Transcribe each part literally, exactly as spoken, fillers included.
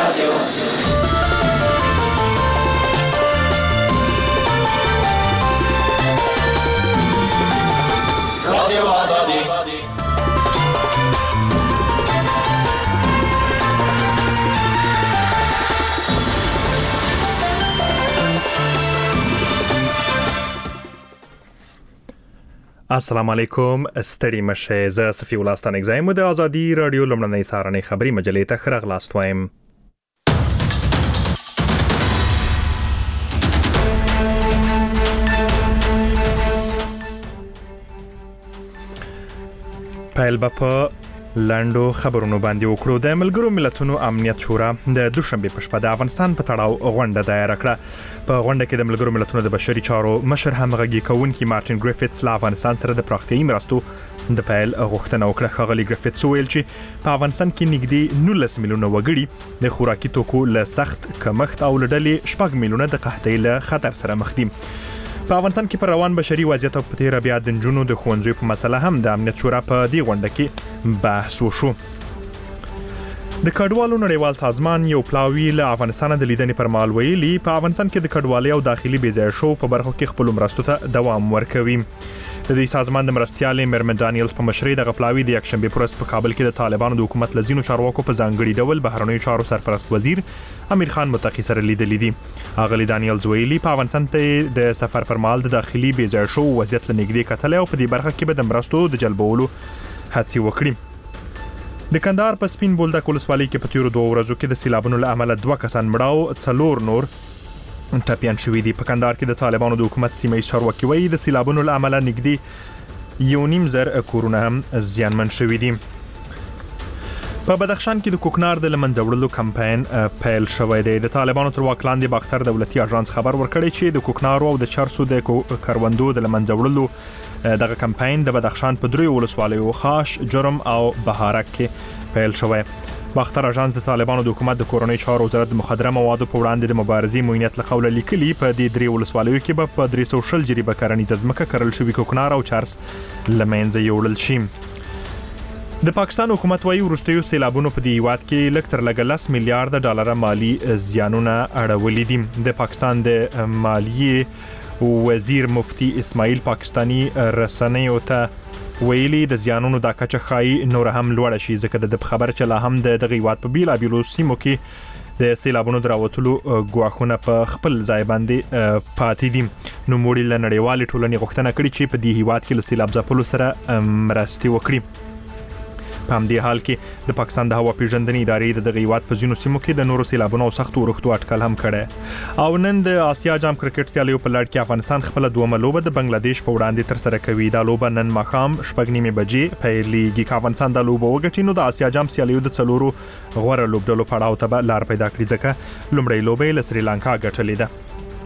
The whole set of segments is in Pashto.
رادیو رادیو آزادی السلام علیکم ستړي مشه زه صفی الله ستانک زایم د ازادي رادیو لمړنۍ سارنې خبري مجلې ته خرغ لاست وایم. پایل په لاندو خبرونو باندې وکړو. د ملګرو ملتونو امنیت شورا د دوشنبه په شپه د افغانستان په تړاو غونډه دایر کړه. په غونډه کې د ملګرو ملتونو د بشري چارو مشر همغږي کوونکی مارټین ګریفټس له افغانستان سره د پراختیایي مرستو د پیل غوښتنه وکړه. خغلی ګریفټس ویل چې په افغانستان کې نږدې نولس میلیونه وګړي د خوراکي توکو له سخت کمښت او لړلې شپږ میلیونه د قحطۍ له خطر سره مخ دي. په افغانستان کې پر روان بشري وضعیت او په تیر بیا د جنونو د خوندزوی په مسله هم د امنیت شورا په دې غونډه کې بحث وشو. د کډوالو نړیوال سازمان یو پلاوی له افغانستان د لیدنې پر مهال ویلي په افغانستان کې د کډوالۍ او داخلي بېځایه شو په برخو کې خپل مرستو ته دوام ورکوي. د دې سازمان د مرستيالې مرمن دانیلز په مشرۍ د غپلاوی د یکشنبه پر ورځ په کابل کې د طالبانو د حکومت لزینو چارواکو په ځانګړي ډول بهرنیو چارو سرپرست وزیر امیر خان متقی سره لیدلې دي. اغلی دانیلز ویلي په افغانستان ته د سفر پر مهال د داخلي بېځایه شو وضعیت لنګدي کتل او په دې برخه کې به د مرستو د جلبولو هڅې وکړي. د کندهار په سپین بولدک ولسوالۍ کې په تیرو دوه ورځو کې د سیلابونو له امله دوه کسان مړه او څلور نور ټپیان شوي دي. په کندهار کې د طالبانو د حکومت سیمه ییز چارواکي وایي د سیلابونو له امله نږدې یو نیم زر کورونه هم زیانمن شوي دي. په بدخشان کې د کوکنار د لمنځه کمپاین پیل شوی دی. د طالبانو تر واک لاندې باختر دولتي اژانس خبر ورکړی چې د کوکنارو او د چرسو د کروندو د لمنځه وړلو دغه کمپاین د بدخشان په دریو ولسوالیو خاش، جرم او بهارک کې پیل شوی. باختر اژانس د طالبانو د حکومت د کورونی چارو وزارت د مخدره موادو په وړاندې د مبارزې موینت له قوله لیکلي په دې درې ولسوالیو کې به په درې سوه شل جریبه کرنیزه ځمکه کرل شوي کوکنار او چرس له منځه یوړل شي. د پاکستان حکومت وايي وروستیو سیلابونو په دې هیواد کې لږ تر لږه لس میلیارډ ډالر مالی زیانونه اړولي دي. د پاکستان د مالیې وزیر مفتی اسماعیل پاکستانی رسنیو ته ویلي د زیانونو د کچه خای نور هم لوړ شي ځکه د خبر چې لا هم د دغه هیواد په بیلا بیلو سیمو کې د سیلابونو دراوتلو غواخونه په خپل ځای باندې پاتې دي. نو موړي له نړیوال ټولنې غوښتنه کړې چې په دې هیواد کې له سیلاب ځپلو سره مرستې وکړي. په همدې حال کې د پاکستان د هوا پیژندنې ادارې د دغه هیواد په ځینو سیمو کې د نورو سیلابونو او سختو ورښتو اټکل هم کړی. او نن د آسیا جام کرکټ سیالیو په لړ کې افغانستان خپل دومره لوبه د بنگلاديش په وړاندې تر سره کوي. دا لوبه نن ماښام شپږ نیمه بجې پیلېږي. که افغانستان د لوبه وګټي نو د آسیا جام سیالیو د څلورو غوړه لوبډلو پړاو ته لار پیدا کړي ځکه لومړی لوبه له سریلانکا ګټلې ده.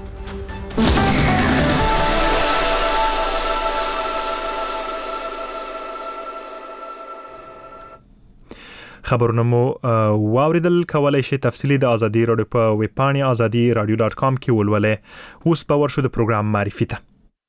خبرونه مو واوریدل. کولای شئ تفصیلی د ازادي رادیو په ویب پاڼه ازادي رادیو ډاټ کام کې ولولئ. اوس به ورشو د پروګرام معرفي ته.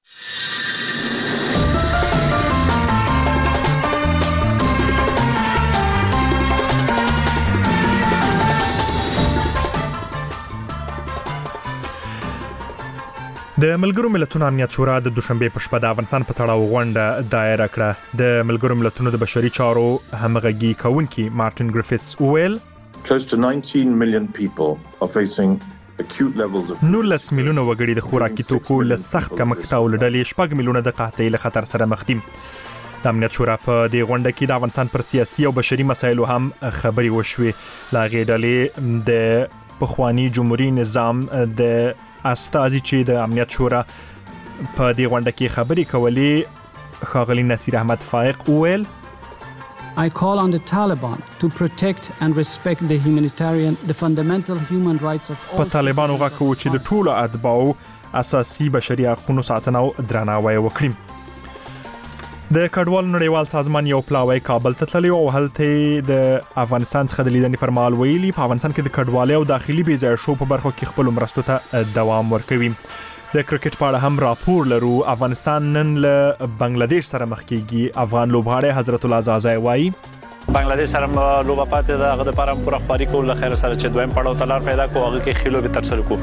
د ملګرو ملتونو امنیت شورا د دوشنبه په شپه د افغانستان په تړاو غونډه دایر کړه. د ملګرو ملتونو د بشري چارو همغږي کوونکی مارټین ګریفټس ویل close to nineteen million people are facing acute levels of نولس میلیونه وګړي د خوراکي توکو له سخت کمښت او لړلې شپږ میلیونه د قحطۍ له خطر سره مخ دي. د امنیت شورا په دې غونډه کې د افغانستان پر سیاسي او بشري مسایلو هم خبري وشوي. لاغې ډلې د پخوانی جمهوریت نظام د استازي چې د امنیت شورا په دې غونډه کې خبري کولې خاغلی نصیر احمد فائق ویل I call on the Taliban to protect and respect the humanitarian the fundamental human rights of all. په طالبانو غاکو چې د ټولو اتباعو اساسي بشري حقوقو ساتنه او درناوی وکړي. د کډوالو نړیوال سازمان یو پلاوی کابل ته تللی او هلته د افغانستان څخه د لیدنې پر مهال ویلي په افغانستان کې د کډوالۍ او داخلي بېځایه شو په برخو کې خپل مرستو ته دوام ورکوي. د کرکټ په اړه هم راپور لرو. افغانستان نن له بنگلاديش سره مخ کیږي. افغان لوبغاړی حضرت الله زازای وایي بنگلاديش سره لوبه پاتې ده هغه د لپاره پوره خواري کول له خیر سره چې دویم پړاو ته لار پیدا کوو هغه کې ښې لوبې ترسره کوو.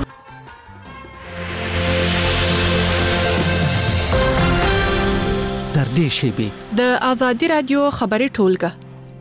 تر دې شیبې د آزادي رادیو خبري ټولګه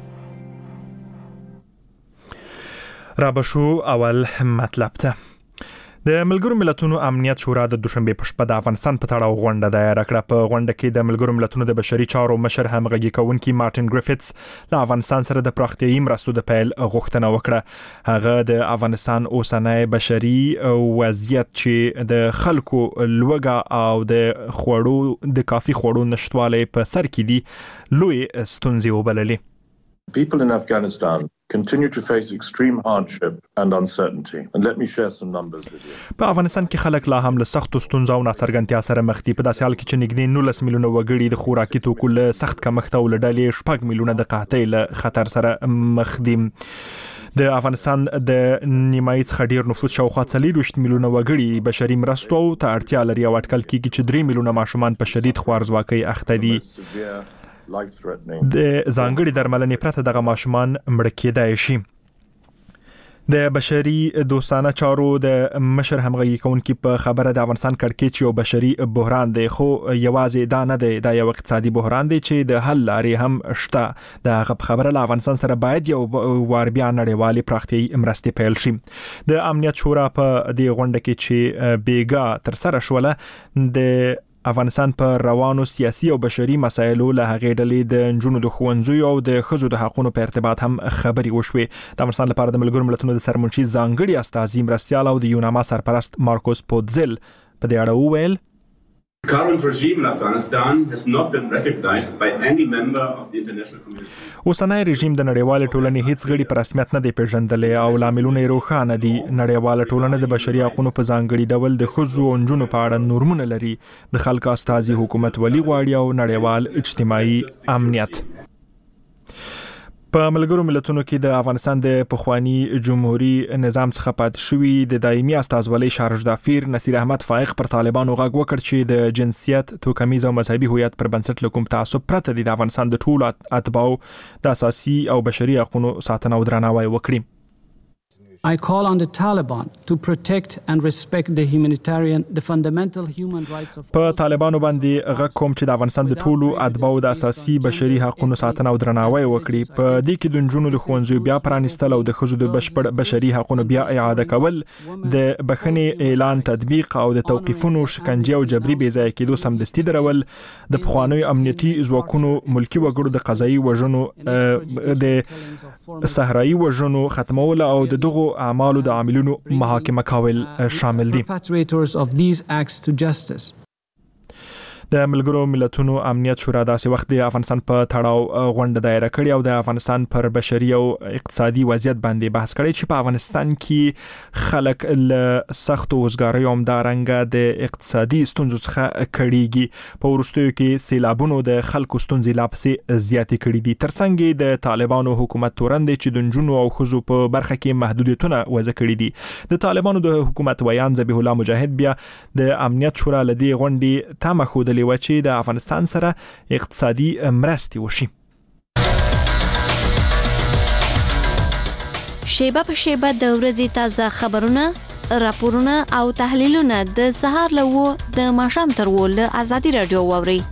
را بشو اول مطلب ته. د ملګرو ملتونو امنیت شورا د دوشنبه په شپه د افغانستان په تړاو غونډه دایر کړه. په غونډه کې د ملګرو ملتونو د بشري چارو مشر همغږي کوونکی مارټین ګریفټس له افغانستان سره د پراختیایي مرستو د پیل غوښتنه وکړه. هغه د افغانستان اوسنۍ بشري وضعیت چې د خلکو لوږه او د خوړو د کافي خوړو نشټوالی په سر کې دي لوی ستونزې وبللې. People in Afghanistan continue to face extreme hardship and uncertainty. And let me share some numbers with you. په افغانستان کې خلک لا هم له سختو ستونزو او ناڅرګندتیا سره مخ دي. په داسې حال کې چې نږدې نولس میلیونه وګړي د خوراکي توکو له سخت کمښت او له ډلې شپږ میلیونه د قحطۍ له خطر سره مخ دي. د افغانستان د نیمایي څخه ډیر نفوس شاوخوا څلوېښت میلیونه وګړي بشري مرستو ته اړتیا لري او اټکل کېږي چې درې میلیونه ماشومان په شدید خوارځواکۍ اخته دي. د ځانګړي درملنې پرته دغه ماشومان مړه کېدای شي. د بشري دوستانه چارو د مشر همغږي کوونکی په خبره د افغانستان کړکېچ یو بشري بحران دی، خو یوازې دا نه دی، دا یو اقتصادي بحران دی چې د حل لارې هم شته. د هغه په خبره له افغانستان سره باید یو وار بیا نړیوالې پراختیایي مرستې پیل شي. د امنیت شورا په دې غونډه کې چې بیګا تر سره شوله د افغانستان په روانو سیاسي او بشري مسایلو له هغې ډلې د نجونو د ښوونځیو او د ښځو د حقونو په ارتباط هم خبرې وشوې. د افغانستان لپاره د ملګرو ملتونو د سرمنشي ځانګړي استازي مرستیال او د یوناما سرپرست مارکوس پوتزل په دې اړه وویل The current regime in Afghanistan has not been recognized by any member of the international community. اوسنۍ رژیم د نړیوالې ټولنې هیڅ غړي په رسمیت نه دی پیژندلی او لاملونه یې روښانه دي. نړیواله ټولنه د بشري حقونو په ځانګړي ډول د ښځو او نجونو په اړه نورمونه لري. د خلکو استازي حکومت ولي غواړي او نړیوال اجتماعي امنیت. په ملګرو ملتونو کې د افغانستان د پخوانی جمهوریت نظام څخه پاتې شوی د دایمي استازولۍ شارژدافیر نصیر احمد فائق پر طالبانو غږ وکړ چې د جنسیت، توکمیز او مذهبي هویت پر بنسټ له کوم تعصب پرته د افغانستان د ټولو اتباعو د اساسي او بشري حقوقو ساتنه او درناوی وکړي. I call on the Taliban to protect and respect the humanitarian, the fundamental human rights of... په طالبانو باندې غږ کوم چې د افغانستان د ټولو اتباعو د اساسي بشري حقوقو ساتنه او درناوی وکړي. په دې کې د نجونو د ښوونځیو بیا پرانیستل او د ښځو د بشپړ بشري حقوقو بیا اعاده کول، د بخښنې اعلان تطبیق او د توقیفونو، شکنجې او جبري بې ځایه کېدو سمدستي درول، د پخوانیو امنیتي ځواکونو ملکي وګړو د قضایي وژنو، د صحرایي وژنو ختمول او د دغو اعمالو د عاملینو محاکمه کول شامل دي. د ملګرو ملتونو امنیت شورا داسې وخت د افغانستان په تړاو غونډه دایره کړې او د افغانستان پر بشري او اقتصادي وضعیت باندې بحث کړی چې په افغانستان کې خلک له سختو وزګاریو او همدارنګه د اقتصادي ستونزو څخه کړيږي. په وروستیو کې سیلابونو د خلکو ستونزې لا پسې زیاتې کړې دي. ترڅنګ د طالبانو حکومت تورن دی چې د نجونو او ښځو په برخه کې محدودیتونه وضع کړي دي. د طالبانو د حکومت ویان ذبیح الله مجاهد بیا د امنیت شورا لدی غونډې تمه خوده و چې د افغانستان سره اقتصادي مرستې وشي. شیبه په شیبه د ورځې تازه خبرونه، راپورونه او تحلیلونه د سهار له و د ماښام تر و له آزادي رادیو واورئ.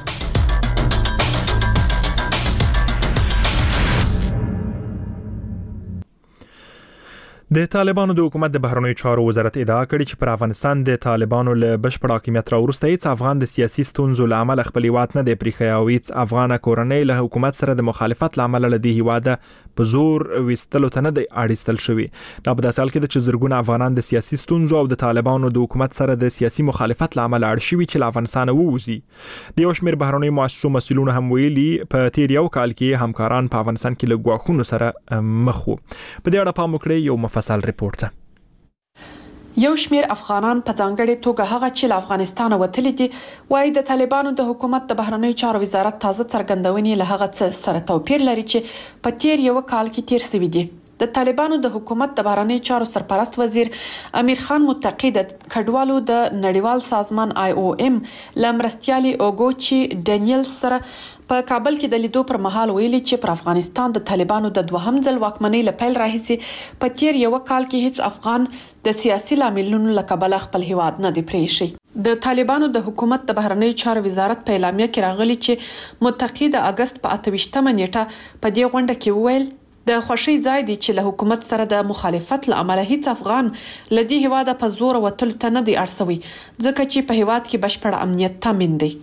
د طالبانو د حکومت د بهرنیو چارو وزارت ادعا کړې چې پر افغانستان د طالبانو له بشپړ حاکمیت راوروسته هیڅ افغان د سیاسي ستونزو له امله خپل هیواد نه دی پریښی او هیڅ افغانه کورنۍ له حکومت سره د مخالفت له امله له دې هیواده په زور ویستلو ته نه دی اړیستل شوی. دا په داسې حال کې ده چې زرګونه افغانان د سیاسي ستونزو او د طالبانو د حکومت سره د سیاسي مخالفت له امله اړ شوي چې له افغانستان ووځي. د یو شمېر بهرنیو مؤسسو مسؤلینو هم ویلي په تیر یو کال کې همکاران په افغانستان کې له ګواښونو سره مخ وو. په دې اړه پام وکړئ یو مفصل ریپورت. یو شمیر افغانان په ځانګړي توګه هغه چې له افغانستان وتلي دي وايي د طالبانو د حکومت د بهرنیو چارو وزارت تازه څرګندونې له هغه څه سره توپیر لري چې په تیر یو کال کې تیر شوی دي. د طالبانو د حکومت د بهرنی چارو سرپرست وزیر امیر خان متقی د کډوالو د نړیوال سازمان آی او ام لمرستیالي اوګوچي ډینیل سره په کابل کې د لیدو پر مهال ویلي چې پر افغانستان د طالبانو د دوهم ځل واکمنۍ لپیل راهیسي په تیر یو کال کې هیڅ افغان د سیاسي لاملونو لکبل خپل هیواد نه دی پریښی. د طالبانو د حکومت د بهرنی چارو وزارت په اعلامیه کې راغلي چې متقی د اگست په اته ویشتمه نیټه په دې غونډه کې وویل د خوشي ځای دی چې له حکومت سره د مخالفت لامل هیڅ افغان لدی هواده په زور وتل ته نه دی ارسوي ځکه چې په هواد کې بشپړ امنیت تامین دی.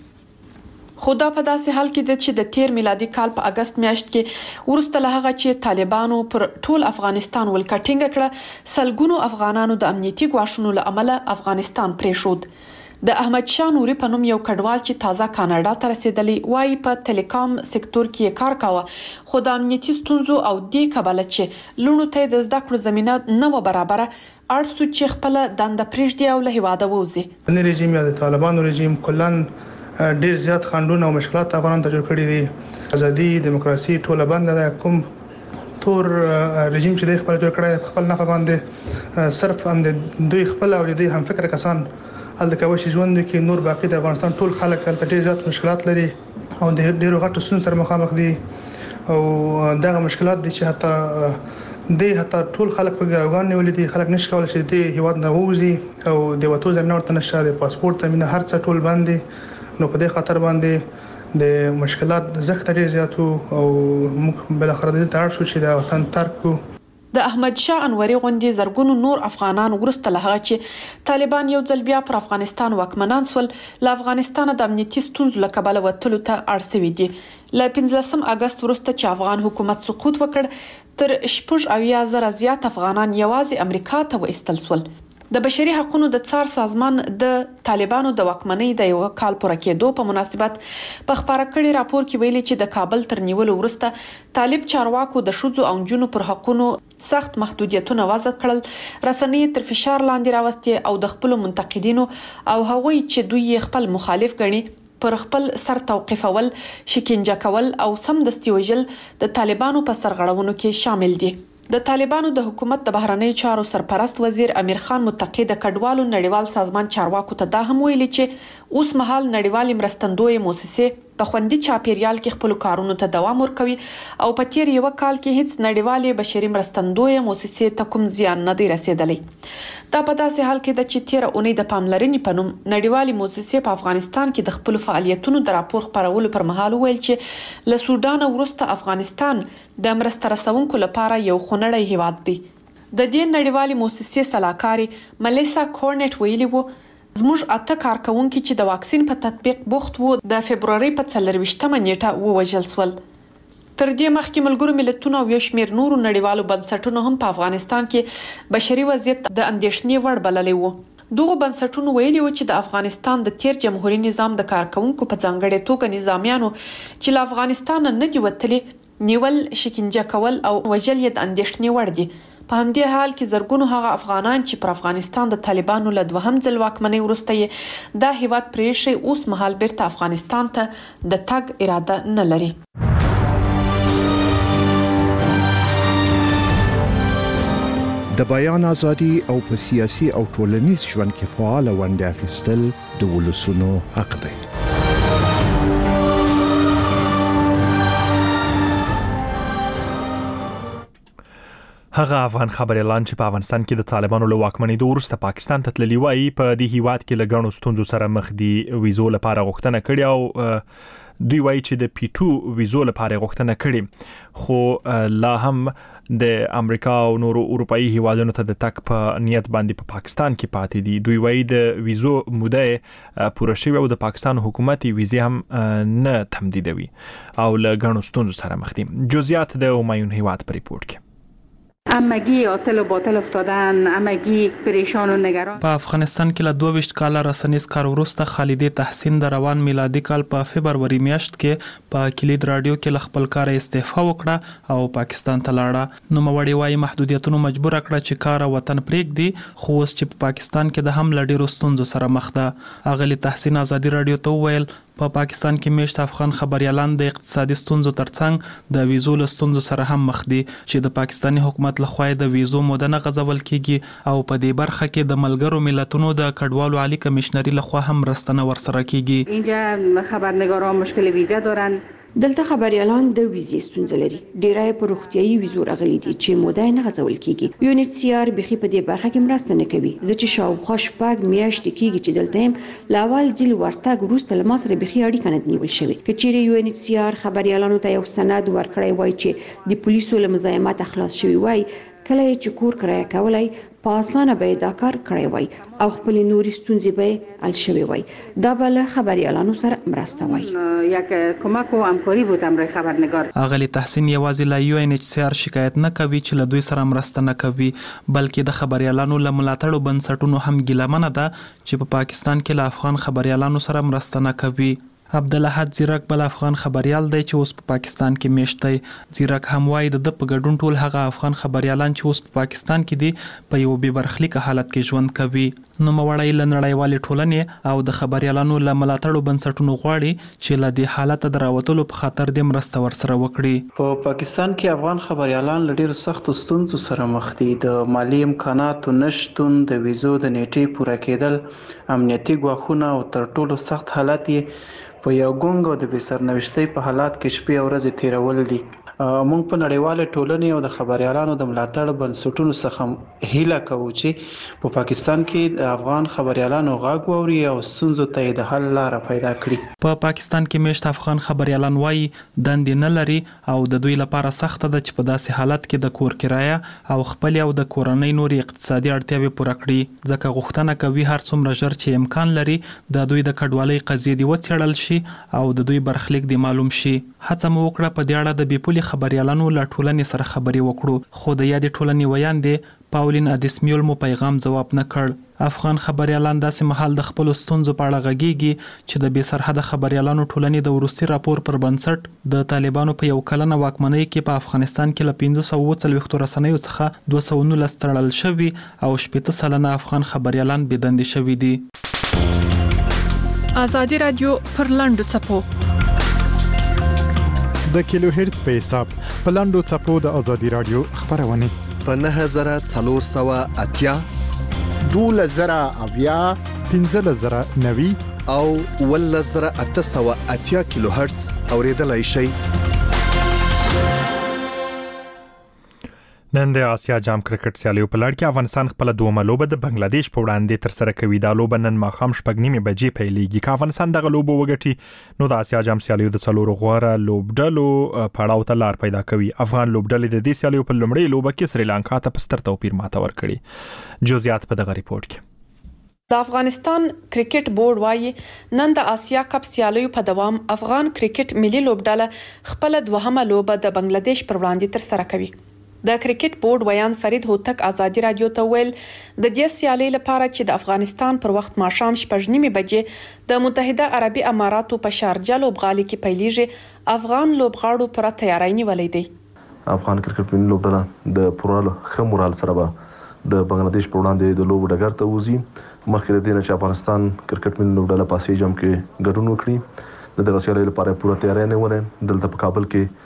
خدا په داسې حال کې د چې د تیر میلادي کال په اگست میاشت کې ورسته له هغه چې طالبانو پر ټول افغانستان ولکټینګ کړه سلګونو افغانانو د امنیتي ګواښونو له امله افغانستان پریښود. د احمد شاه نوري په نوم یو کډوال چې تازه کاناډا ته رسیدلی وای په ټیلیکام سکتور کې کار کاوه خو د امنیتي ستونزو او دې کبله چې لونو ته د زده کړو زمينه نه و برابره ارسو چې خپل دنده پریږدي او له هواده ووزي. د رژیم یا د طالبانو رژیم کلن ډیر زیات خنډونه او مشکلات افغانان ته جوړ کړي دي. ازادي دیموکراسي ټوله بند ده. کوم تور رژیم چې د خپل جوړ کړی خپل نه باندې صرف هم د دوی خپل او د هم فکر کسان ال د کوي ژوند کې نور باقي د افغانستان ټول خلک ته ډیر زیات مشکلات لري او د ډیرو غټو ستونزو سره مخامخ دي او دغه مشکلات دي چې حتی د حتی ټول خلک په ګراوګان نیولې دي. خلک نشي کولای چې د هیواد نه ووزي او د وټو زمينه ورته نشه د پاسپورت زمينه هر څه ټول باندې نو په دې خاطر باندې د مشکلات زخت ډیر زیاتو او موږ بل اخر د تار شو چې د وطن ترک د احمد شاه انوري غونډې زرګونو نور افغانان ورسته له هغه چې طالبان یو ځل بیا پر افغانستان واکمنان سول له افغانستان د امنیتي ستونزو له کبله وتلو ته اړ شوي دي. له پنځلسم اگست وروسته چې افغان حکومت سقوط وکړ تر شپږ اویا زره زیات افغانان یوازې امریکا ته وایستل سول. د بشري حقوقو د څار سازمان د طالبانو د واکمنۍ د یو کال پوره کېدو په مناسبت په خبره کړي راپور کې ویلي چې د کابل تر نیولو وروسته طالب چارواکو د شذو او جنو پر حقوقو سخت محدودیتونه وضع کړل، رسنۍ تر فشار لاندې راوستي او د خپل منتقدینو او هغوی چې دوی خپل مخالف ګڼي پر خپل سر توقيفول، شکنجه کول او سمدستي وژل د طالبانو په سرغړونو کې شامل دي. د طالبانو د حکومت د بهرنی چارو سرپرست وزیر امیر خان متقی د کډوالو نړیوال سازمان چارواکو ته دا هم ویلي چې اوس مهال نړیوال مرستندوی مؤسسې په خوندي چاپیریال کې خپل کارونو ته دوام ورکوي او په تیر یو کال کې هیڅ نړیوالې بشري مرستندوی مؤسسې ته کوم زیان نه دی رسیدلی. دا په داسې حال کې د چې تیر اونۍ د پاملرنې په نوم نړیوالې مؤسسې په افغانستان کې د خپل فعالیتونو د راپور خپرولو پر مهال ویل چې له سودان وروسته افغانستان د مرسته رسونکو لپاره یو خونړی هیواد دی. د دې نړیوالې مؤسسې سلاکاري ملیسا کورنټ ویلي وو زموږ اته کارکونکو چې د واکسین په تطبیق بوخت وو د فبرवरी په څلرويشتمه نیټه ووژل شول. تر دې مخکې ملګرو ملتونو او یو شمېر نورو نړیوالو بنسټونو هم په افغانستان کې بشري وضعیت د اندېښنې وړ بللی وو. دغه بنسټونو ویلي و چې د افغانستان د تیر جمهوریت نظام د کارکونکو په ځانګړي توګه نظامیانو چې له افغانستان نه دی وتلي نیول، شکنجه کول او وژل یې د اندېښنې وړ دي. په همدې حال کې زرګونو هغه افغانان چې پر افغانستان د طالبانو له دوهم ځل واکمنۍ وروسته یې دا هیواد پریښی اوس مهال بیرته افغانستان ته د تګ اراده نه لري. د بیان ازادي او په سیاسي او ټولنیز ژوند کې فعال ونډه اخیستل د ولسونو حق دی. هغه افغان خبر اعلان چې په افغانستان کې د طالبانو له واکمنۍ د وروسته پاکستان ته تللی وای په دې هیواد کې لګڼو ستونزو سره مخ دي. ویزو لپاره غوښتنه کړې او دوی وایي چې د پی ټو ویزو لپاره غوښتنه کړې خو لا هم د امریکا او نورو اروپאי هیوادونو ته د تک په نیت باندې په پا پاکستان کې پاتې دي. دوی وایي د ویزو موده پوره شوی او د پاکستان حکومت ویزې هم نه تمدیدوي او لګڼو ستونزو سره مخ دي. جزئیات د همایون هیواد په ریپورت کې. همگی عاطل و باطل افتادن، همگی پریشان و نگران. په افغانستان کې له دوه ویشت کاله رسنیز کار وروسته خالدې تحسین د روان میلادي کال په فبرवरी میاشت کې په کلید رادیو کې خپل کار استعفا وکړه او پاکستان ته لاړه. نو موړي وايي محدودیتونو مجبور کړه چې کار وطن پرېږدي، خو اوس چې په پاکستان کې د هم لډیرو ستونزو سره مخ ده. اغلی تحسین ازادي رادیو ته ویل په پاکستان کې میشت افغان خبريالان د اقتصادي ستونزو ترڅنګ د ویزو له ستونزو سره هم مخ دي چې د پاکستاني حکومت لخوا د ویزو موده نه غځول کیږي او په دې برخه کې د ملګرو ملتونو د کډوالو عالی کمشنري لخوا هم رستنه ورسره کیږي. اینجا خبرنگاران مشکل ویزه دارن. دلته خبريالان د ویزې ستونزه لري. ډیری په روغتيایي ویزو راغلي دي چې موده نه غځول کیږي. یو ان ایچ سی آر بخي په دې برخه کې مرسته نه کوي. زه چې شاوخوا شپږ میاشتې کیږي چې دلته يم، لاول ځل ورتګ وروسته له ما سره بخي اړیکه نه نیول شوې. کچېرې یو ان ایچ سی آر خبريالانو ته یو سند ورکړی وای چې د پولیسو له مزاحمت خلاص شوی وای، کله چې کور کرایه کولای په اسانه به دا کار کړی وای او خپل نوري ستونزې به حل شوی وای. دا بل خبريالانو سره مرسته وای. یک کمک او همکاري بود امر خبرنگار. اغلی تحسین یوازې لا یو ان ایچ سی آر شکایت نه کوي چې له دوی سره مرسته نه کوي، بلکې د خبريالانو له ملاتړو بنسټونو هم ګیلمنه ده چې په پاکستان کې له افغان خبريالانو سره مرسته نه کوي. عبدالحد زیرک بل افغان خبريال دی چې اوس په پاکستان کې میشت دی. زیرک هم وایي د په ګډون ټول هغه افغان خبريالان چې اوس په پاکستان کې دي په یو بې برخلیک حالت کې ژوند کوي. نو موړی له نړیوالې ټولنې او د خبريالانو له ملاتړو بنسټونو غواړي چې له دې حالت د راوتلو په خاطر د مرسته ورسره وکړي. په پاکستان کې افغان خبريالان له ډېرو سختو ستونزو سره مخ دي. د مالی امکاناتو نشتون، د ویزو د نیټې پوره کېدل، امنیتي ګواښونه او تر ټولو سخت حالت یې په یو ګونګ او د بې سرنوشتۍ په حالات کې شپې او ورځې تیرول دي. موږ په نړیواله ټولنې او د خبريالانو د ملاتړ بنسټونو څخه هیله کوو چې په پاکستان کې د افغان خبريالانو غږ واوري او ستونزو ته د حل لاره پیدا کړي. په پاکستان کې میشت افغان خبريالان وایي دندې نه لري او د دوی لپاره سخته ده چې په داسې حالت کې د کور کرایه او خپل او د کورنۍ نوري اقتصادي اړتیاوې پوره کړي. ځکه غوښتنه کوي هر څومره ژر چې امکان لري د دوی د کډوالۍ قضیې دی وڅېړل شي او د دوی برخلیک دی معلوم شي. هڅه مو وکړه په دې اړه د بیپولي خبريالانو له ټولنې سره خبرې وکړو، خو د یادې ټولنې ویاندې پاولین ادیسمیول مو پیغام جواب نه کړ. افغان خبريالان داسې مهال د خپل ستونزو په اړه غږیږي چې د بې سرحده خبريالانو ټولنې د وروستي راپور پر بنسټ د طالبانو په یو کلنه واکمنۍ کې په افغانستان کې له پنځه سوه اووه څلوېښتو رسنیو څخه دوه سوه نولس تړل شوي او شپېته سلنه افغان خبريالان بې دندې شوي دي. ازادي رادیو پر لاندو څپو د کیلو هرتز په حساب په لاندو څپو د ازادي رادیو خبرونه په نه زره څلور سوه اتیا دوله زره اویا پنځه زره نوي او ول زره اته سوه اتیا کیلو هرتز اوریدلای شي. نن د آسیا جام کرکټ سیالیو په لړ کې افغانستان خپل دومره لوبه د بنگلاديش په وړاندې تر سره کوي. دا لوبه نن ماښام شپږ نیمې بجې پیلېږي. که افغانستان دغه لوبه وګټي نو د آسیا جام سیالیو د څلورو غوره لوبډلو پړاو ته لار پیدا کوي. افغان لوبډلې د دې سیالیو په لومړۍ لوبه کې سریلانکا ته په ستر توپیر ماته ورکړي. جزئیات په دغه ریپورت کې. د افغانستان کرکټ بورډ وايي نن د آسیا کپ سیالیو په دوام افغان کرکټ ملي لوبډله خپل دوهمه لوبه د بنگلاديش پر وړاندې تر سره کوي. د کرکټ بورډ ویان فرید هوتک ازادي رادیو ته ویل د دې سیالي لپاره چې د افغانستان پر وخت ماښام شپږ نیمې بجې د متحده عربي اماراتو په شارجه لوبغالي کې پیلېږي، افغان لوبغاړو پر تیاری نیولې دي. افغان کرکټ ملي لوبډله د پورال ښه مورال سره به د بنگلاديش پر وړاندې د لوبو ډګر ته وځي. مخکې د دې نه چې افغانستان کرکټ ملي لوبډله په آسیا جام کې ګډون وکړي د دغه سیالي لپاره پوره تیاری نیولې. دلته په کابل کې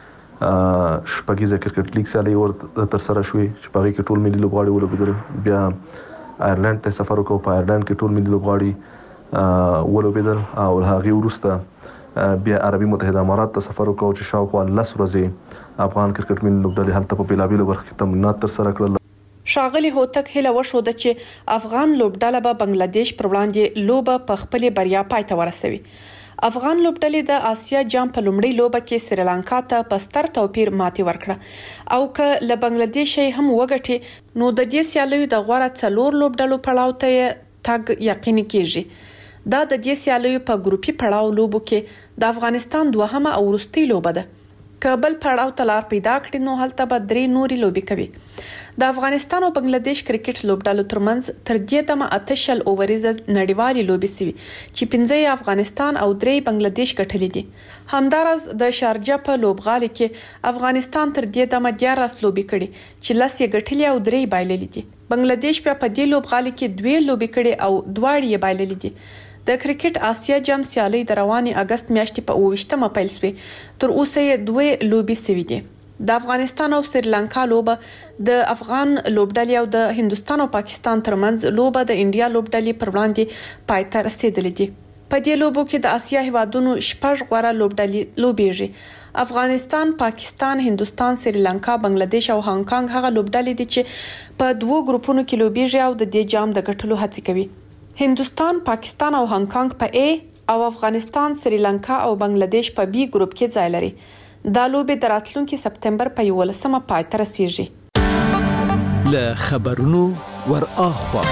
شپږیزه کرکټ لیګ سیالي ور تر سره شوې چې په هغې کې ټول ملي لوبغاړي ولوبېدل. بیا آیرلینډ ته سفر وکړو، په آیرلینډ کې ټول ملي لوبغاړي ولوبېدل او له هغې وروسته بیا عربي متحده امارات ته سفر وکړو چې شاوخوا لس ورځې افغان کرکټ ملي لوبډلې هلته په بېلابېلو برخو کې تمرینات تر سره کړل. ښاغلي هوتک هیله وښوده چې افغان لوبډله به بنگلاديش پر وړاندې لوبه په خپلې بریا پای ته ورسوي. افغان لوبډلې د آسیا جام په لومړۍ لوبه کې سریلانکا ته په ستر توپیر ماتې ورکړه او که له بنگلاديش هم وګټي نو د دې سیالیو د غوړه څلور لوبډلو پړاو ته تګ یقیني کیږي. دا د دې سیالیو په ګروپي پړاو لوبو کې د افغانستان دوهمه او وروستۍ لوبه ده. کابل پړاو ته لار پیدا کړي نو هلته به درې نوري لوبې کوي. د افغانستان او بنگلاديش کرکټ لوبډلو ترمنځ تر دې دمه اته شل اووریزه نړیوالې لوبې سوي چې پنځه افغانستان او درې بنگلاديش ګټلې دي. همدارس د شارجه په لوبغالي کې افغانستان تر دې دمه دیارلس لوبې کړي چې لس یې ګټلې او درې بایللې دي. بنگلاديش په دې لوبغالي کې دوه لوبې کړي او دواړې یې بایللې دي. د کرکټ آسیا جام سیالي د رواني اگست میاشتې په اوویشتمه پیل شوې تر اوسه یې دوه لوبي سوي دي د افغانستان او سریلانکا لوبه د افغان لوبډلې او د هندستان او پاکستان ترمنځ لوبه د انډیا لوبډلې پر وړاندې پای ته رسیدلې دي په دې لوبو کې د آسیا هیوادونو شپږ غوړه لوبډلې لوبېږي افغانستان، پاکستان، هندستان، سریلانکا، بنگلاديش او هانګ کانګ هغه لوبډلې دي چې په دوو ګروپونو کې لوبېږي او د دې جام د ګټلو هڅه کوي. هندستان، پاکستان او هانګ کانګ په A او افغانستان، سریلانکا او بنگلاديش په B ګروپ کې ځای لري. دا لوبې د راتلونکي سپتمبر په یولسمه پای ته رسیږي. له خبرونو ور اخوا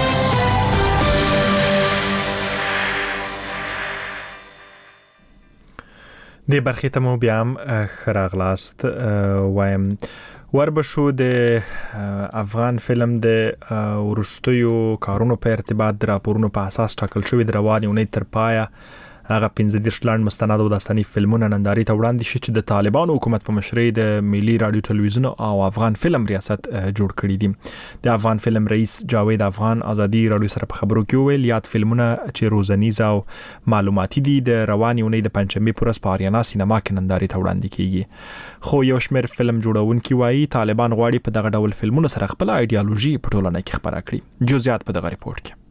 د برخې ته مو بیا هم خراغلاست وایم وربشو د افغان فلم د ورستیو کارونو په ارتباط د راپورونو په اساس ټاکل شوی د رواني اونۍ تر پایه هغه پنځه دېرش لاند مستند او داستاني فلمونه ننداري ته وړاندې شي چې د طالبانو حکومت په مشرۍ د ملي رادیو ټلویزیون او افغان فلم ریاست جوړ کړی دي. د افغان فلم رئیس جاوید افغان ازادي رادیو سره په خبرو کې ویل یاد فلمونه چې روزنیز او معلوماتي دي د رواني اونۍ د پنځمې پر ورځ په آریانا سینما کې ننداري ته وړاندې کیږي. خو یو شمېر فلم جوړونکي وایي طالبان غواړي په دغه ډول فلمونو سره خپل ایډیالوژي په ټولنه کې خپره کړي. جزئیات په دغه ریپورت کې.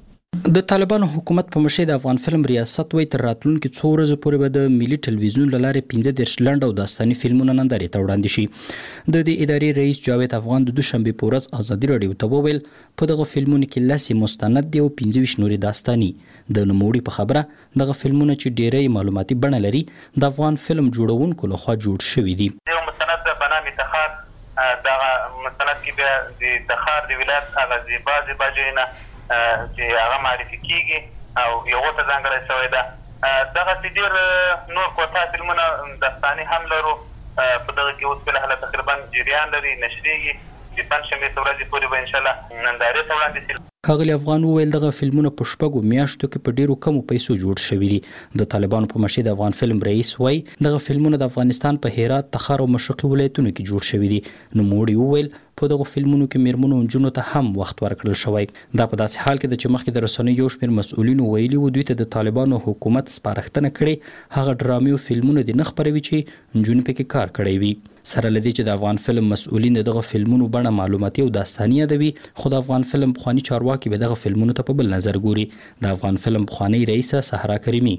د طالبانو حکومت په مشرۍ د افغان فلم ریاست وای تر راتلونکي څو ورځې پورې به د ملي ټلویزیون لاره پنځه دېرش لنډ او داستاني فلمونه ننداري ته وړاندې شي. د دې ادارې رئیس جاوید افغان د دوشنبه په ورځ ازادي رادیو ته وویل په دغه فلمونو کې لاسي مستند دی او پنځه ویشت نوري داستاني. د نوموړي په خبره دغه فلمونه چې ډېری معلوماتي بڼه لري د افغان فلم جوړونکو لخوا جوړ شوي دي. یو مستند د بنامي تخار دغه مستند کې بیا د تخار د ولایت هغه زیبا زیبا جوینه چې هغه معرفي کیږي او یو څه ځانګړی شوی ده. دغه ډېر نور کوتا فلمونه داستاني هم لرو په دغه کې اوس په لحاله تقریبا جریان لري نشریږي چې پنځشنبې ته ورځې پورې به انشاءالله نندارې ته وړاندې شي. ښاغلي افغان وویل دغه فلمونه په شپږو میاشتو کې په ډیرو کمو پیسو جوړ شوي دي. د طالبانو په مشرۍ د افغان فلم رئیس وای دغه فلمونه د افغانستان په هرات، تخار او مشرقي ولایتونو کې جوړ شوي دي. نوموړي وویل په دغه فلمونو کې میرمنو او نجونو ته هم وخت ورکړل شوی. دا په داسې حال کې د چې مخکې د رسنیو یو شمېر مسؤلینو ویلي و دوی ته د طالبانو حکومت سپارښتنه کړې هغه ډرامې او فلمونه دې نه خپروي چې نجونې پکې کار کړی وي. سره لدی چې د افغان فلم مسؤلین دغه فلمونو بڼه معلوماتي او داستاني ادبي خو د افغان فلم بخوانی چارواکي به دغه فلمونو ته په بل نظر ګوري. د افغان فلم بخوانی رئیس صحرا کریمی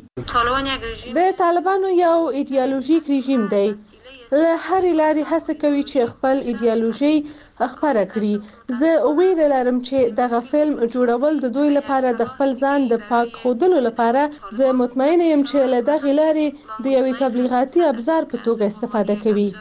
د طالبانو یو ایدئولوژیک رژیم دی له هرې لارې هڅه کوي چې خپل ایدئولوژي خپره کړي. زه ویره لرم چې دغه فلم جوړول د دوی لپاره د خپل ځان د پاک خودلو لپاره. زه مطمئن یم چې له دغه لارې د یوې تبلیغاتي ابزار په توګه استفاده کوي.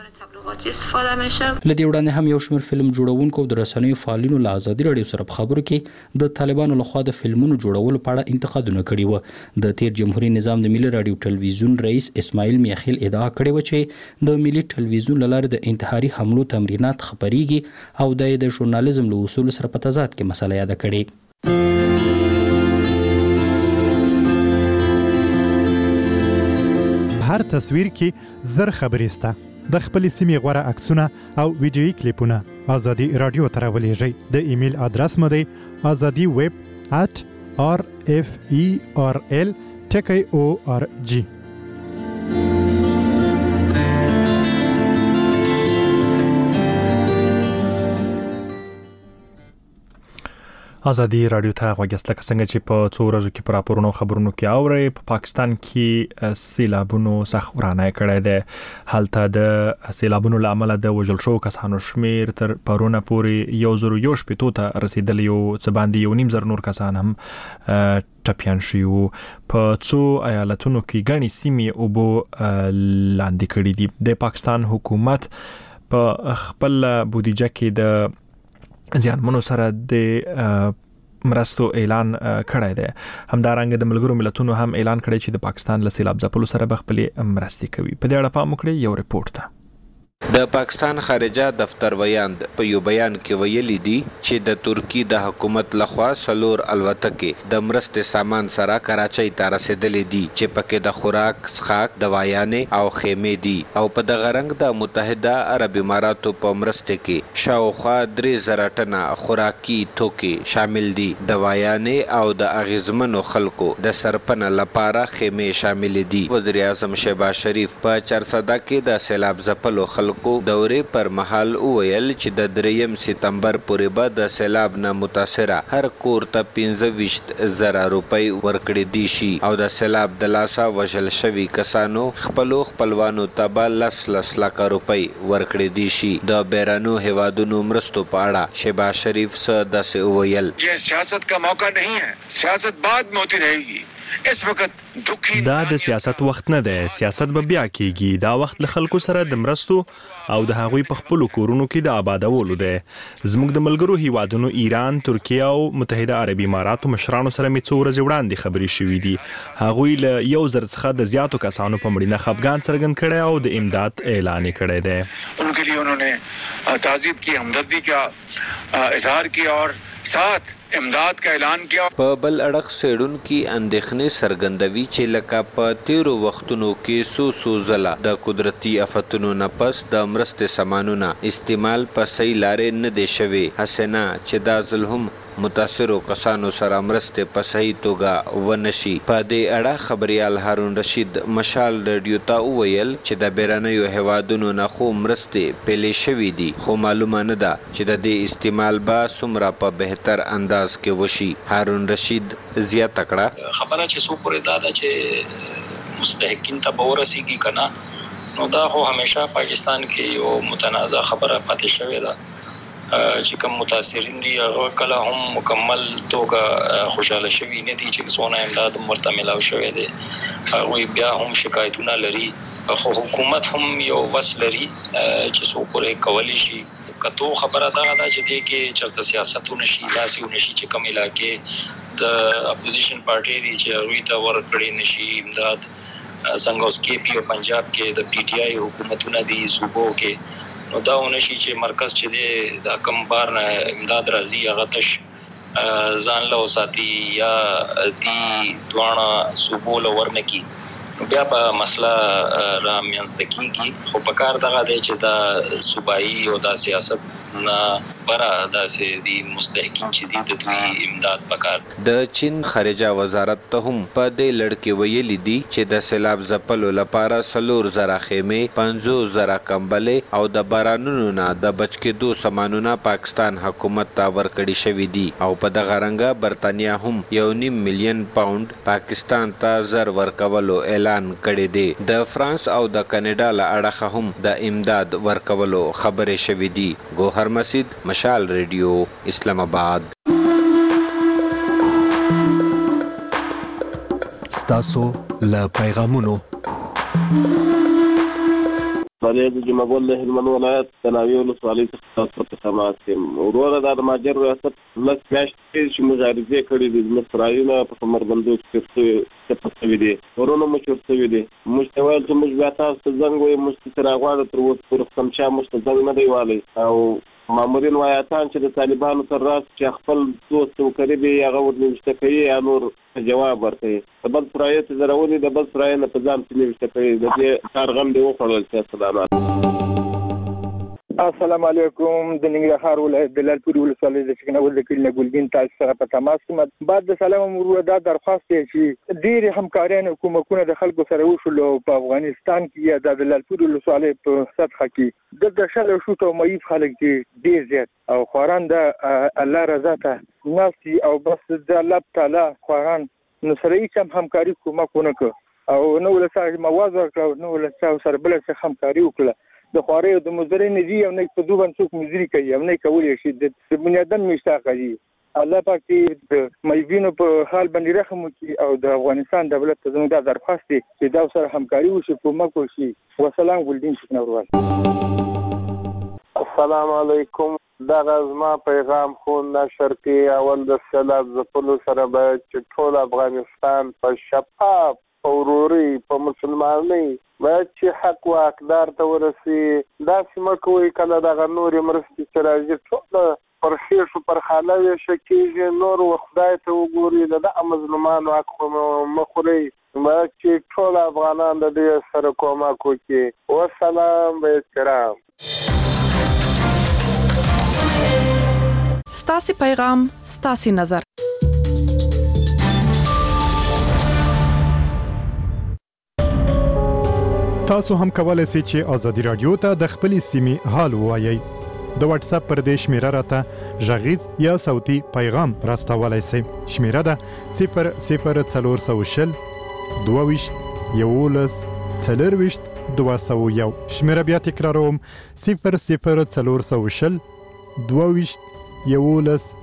لدې وړاندې هم یو شمېر فلم جوړونکو د رسنیو فعالینو له ازادي رادیو سره په خبرو کې د طالبانو لخوا د فلمونو جوړولو په اړه انتقادونه کړي وو. د تیر جمهوریت نظام د ملي رادیو ټلویزیون رئیس اسماعیل میاخیل ادعا کړې و چې د ملي ټلویزیون لاره د انتحاري حملو تمرینات خبريږي او د د ژورنالیزم له اصول سره په تضاد کې مسله یاد کړي. هر تصویر کې زر خبرې سته. د خپل سیمې غوره عکسونه او ویډیويي کلیپونه ازادي رادیو ته راولېږئ. د ایمیل ادرس مو دی azadi web at r f e r l ټکی او ار جی. ازادي رادیو ته غوښتل لکه څنګه چې په څو ورځو کې پر راپورونو خبرونو کې اوري په پاکستان کې سیلابونو سخت ورانه کړی دی. هلته د سیلابونو لامل د وژل شو کسانو شمیر تر پرونه پورې یو زرو یو شپېتو ته رسیدلی یو څه باندې یو نیم زر نور کسان هم ټپیان شوي. په څو ایالتونو کې ګڼې سیمې اوبو لاندې کړي دي. د پاکستان حکومت په خپل بودیجه کې د زیانمنو سره د مرستو اعلان کړی دی. همدارنګه د ملګرو ملتونو هم اعلان کړی چې د پاکستان له سیلاب ځپلو سره به خپلې مرستې کوي. په دې اړه پام وکړئ یو ریپورت ته. د پاکستان خارجه دفتر ویاند په یو بیان کې ویلي دي چې د ترکی د حکومت لخوا سلور الوتکې د مرستې سامان سره کراچۍ ته رسیدلې دي چې پکې د خوراک، څښاک، دوايانې او خیمې دي او په دغه رنګ د متحده عرب اماراتو په مرستې کې شاوخوا درې زره ټنه خوراکي توکي شامل دي. دوايانې او د اغیزمنو خلکو د سرپنه لپاره خیمې شامل دي. وزیر اعظم شهباز شریف په چارسده کې د سیلاب ځپلو خلکو دورې پر مهال وویل چې د دریم سپتمبر پورې به د سیلاب نه متاثره هر کور ته پنځه ویشت زره روپۍ ورکړې دي شي او د سیلاب د لاسه وژل شوي کسانو خپلو خپلوانو ته به لس لس لکه روپۍ ورکړې دي شي. د بیرانو هیوادونو مرستو په اړه شهباز شریف څه داسې وویل. یہ سیاست کا موقع نہیں ہے، سیاست بعد میں ہوتی رہے گی. اس وخت دا د سیاست وخت نه دی، سیاست به بیا کیږي. دا وخت له خلکو سره د مرستو او د هغوی په خپلو کورونو کې د آبادولو دی. زموږ د ملګرو هیوادونو ایران، ترکیه او متحده عرب اماراتو مشرانو سره مې څو ورځې وړاندې خبرې شوې دي. هغوی له یو زر څخه د زیاتو کسانو په مړینه خفګان څرګند کړی او د امداد اعلان یې کړی دی. ان کے لیے انہوں نے تعزیب کی، ہمدردی کا اظہار کیا اور ساتھ امداد کا اعلان کیا. په بل اړخ سیډونکي اندېښنې څرګندوي چې لکه په تیرو وختونو کې څو څو ځله د قدرتي آفتونو نه پس د مرستې سامانونه استعمال په صحیح لارې نه دی شوی. هسې نه چې دا ځل هم متاثرو کسانو سره مرستې په صحیح توګه ونشي. په دې اړه خبریال هارون رشید مشال رادیو ته وویل چې د بیرانیو هیوادونو نه خو مرستې پیلې شوي دي، خو معلومه نه ده چې د دې استعمال به څومره په بهتر انداز کې وشي. هارون رشید زیاته کړه خبره چې څو پورې دا ده چې مستحقین ته به ورسیږي که نه، نو دا خو همیشه پاکستان کې یو متنازع خبره پاتې شوې ده چې کوم متاثرین دي هغه کله هم مکمل توګه خوشاله شوي نه دي چې څونه امداد هم ورته میلاو شوی دی. هغوی بیا هم شکایتونه لري، خو حکومت هم یو وس لري چې څو پورې کولی شي. کتو خبره دغه ده چې دې کې چېرته سیاست ونشي، داسې ونشي چې کوم علاقې د اپوزیشن پارټۍ دي چې هغوی ته ورکړی نشي امداد. څنګه اوس کې پی او پنجاب کې د پی ټي آی حکومتونه دي صوبو کې، نو دا ونشي چې مرکز چې دی دا کم بار نه امداد راځي هغه تش ځان له وساتي یا دې دواړه صوبو له ورنکي، بیا به مسله را منځته کېږي. خو په کار دغه دی چې دا صوبایي او دا سیاست نه بره داسې دي مستحقین چې دي د دوی امداد پکار. د چین خارجه وزارت ته هم په دې لړ کې ویلي دي چې د سیلاب ځپلو لپاره څلور زره خیمې، پنځوس زره کمبلې او د بارانونو نه د بچ کېدو سامانونه پاکستان حکومت ته ورکړي شوي دي او په دغه رنګه برطانیه هم یو نیم میلیون پاونډ پاکستان ته زر ورکولو اعلان کړی دی. د فرانس او د کاناډا له اړخه هم د امداد ورکولو خبرې شوې دي. ګوهر مسید، مشال ریډیو، اسلام آباد. ستاسو له پیغامونو صالح د جمعګل له هلمند ولایت تناوي ولسوالۍ څخه تاسو ته ماسم وروره د ماجر ریاست لږ میاشتې چې مبارزې کړې دي د مصرایونه په کمربندو کې څه پڅوي دي ورونو مو چورتوي دي موږ ته وایي چې موږ بیا تاسو ته زنګ وایي موږ ته راغواړو تر اوسه پورې سمچا موږ ته زنګ نه دی والی او مامورین وایاتان چې د طالبانو تر راس چې خپل دوست او قریب یې هغه ورنوشته کوي یا نور جواب ورکوي د بل سرایت زرونی د بل سرای نه په ځان کې نوشته کوي د دې کار غم دی وخوړل سیاستدانان. السلام علیکم. د ننګرهار ولایت د لالپورې ولسوالۍ د چکناول د کلي نه ګلګین تاسو سره په تماس یم. بعد د سلام مرور دا درخواست دی چې ډېرې همکاریان حکومتونه د خلکو سره وشول په افغانستان کې یا د لالپورې ولسوالۍ په سطحه کې د د شل شو ته مېف خلک دي ډېر زیات او خواران د الله رضا ته ناسي او بس د الله تعالی خواران نو سره هیڅ همکاري کومه کو نه کو او نو له سره موازه ورکړو نو له سره بل څه همکاري وکړه د خواري او د مزري نه دي او نه په دوه باندې څوک مزري کوي او نه کولی شي د بنیادم مشتاق دي. الله پاک دې د مېوینو په حال باندې رحم وکړي او د افغانستان دولت ته زموږ د درخواست دی چې دا سره همکاري وشي کومک وشي. والسلام ګلدین شکنورواز. السلام علیکم. دا غزما پیغام خو نشر کې اول د سیلاب ځپلو سره به چې ټول افغانستان په شفاف او وروري په مسلمانۍ باید چې حق واقدار ته ورسي. داسې مه کوئ کله دغه نورې مرستې چې راځي ټوله پر خېښو پر خاله ویشه کېږي، نور و خدای ته وګوري، د دغه مظلومانو حق مه خورئ. باید چې ټول افغانان د دې سره کومک وکړي. وسلام به احترام. ستاسې پیغام ستاسې نظر. تاسو هم کولای شئ چې آزادي رادیو ته د خپل سیمې حال ووایئ. د واتس اپ پر دې شمیره راته غږیز یا صوتي پیغام راستولای شئ. شمیره ده صفر صفر څلور سوه شل دوه ویشت یولس څلرویشت دوه سوه یو. شمیره بیا تکراروم صفر صفر څلور سوه شل دوه ویشت یولس